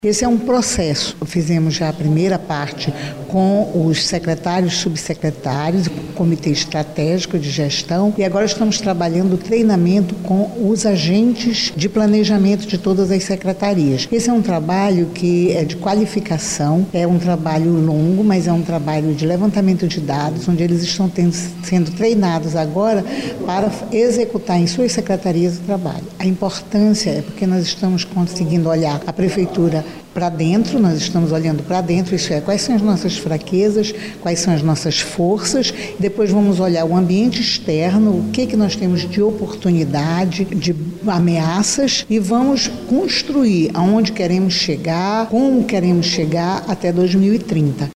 Esse é um processo. Fizemos já a primeira parte com os secretários, subsecretários, o Comitê Estratégico de Gestão, e agora estamos trabalhando o treinamento com os agentes de planejamento de todas as secretarias. Esse é um trabalho que é de qualificação, é um trabalho longo, mas é um trabalho de levantamento de dados, onde eles estão sendo treinados agora para executar em suas secretarias o trabalho. A importância é porque nós estamos conseguindo olhar a prefeitura para dentro, nós estamos olhando para dentro, isso é, quais são as nossas fraquezas, quais são as nossas forças, depois vamos olhar o ambiente externo, o que nós temos de oportunidade, de ameaças, e vamos construir aonde queremos chegar, como queremos chegar até 2030.